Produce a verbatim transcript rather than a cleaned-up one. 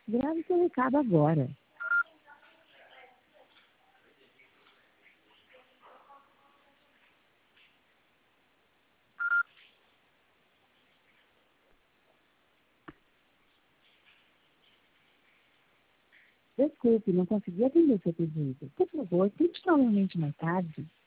Grave seu recado agora. Desculpe, não consegui atender seu pedido. Por favor, tente novamente mais tarde.